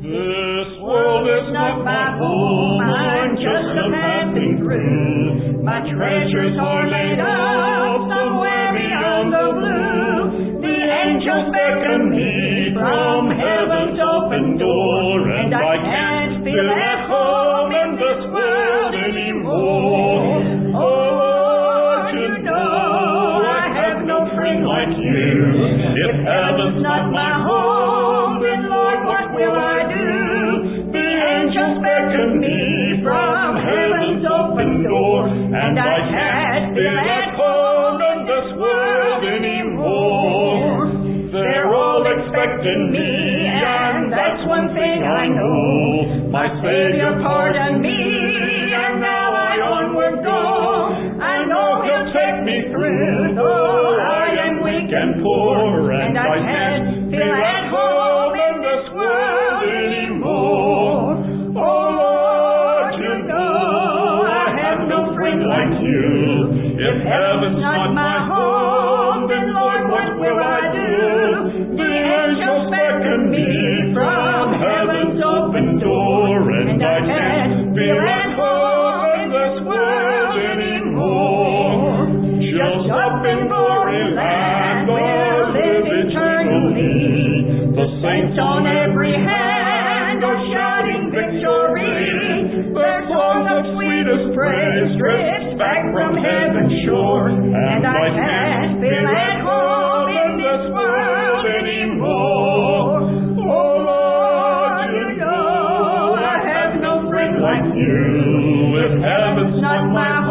This world is not my home, I'm just a passing through. My treasures are laid up somewhere beyond the blue. The angels beckon me from heaven's open door, and I can't feel at home in this world anymore. Oh Lord, you know I have no friend like you. If heaven's not my home, then Lord, what will I do? The angels beckon me from heaven's open door, and I can't feel at home in this world anymore. They're all expecting me, and that's one thing I know. My Savior pardoned me, and now I onward go. I know He'll take me through, though I am weak and poor, and I can't feel at home in this world anymore. Oh Lord, you know I have no friend like you. If heaven's not my home, then Lord, what will I do? The angels beckon me from heaven's open door, and I can't feel at home in this world anymore. Just up in glory land we'll live eternally. The saints on every hand are shouting victory. Their song of sweetest praise drifts back from heaven's shore, and I can't feel at home in this world anymore. Oh Lord, you know I have no friend like you. If heaven's not my home,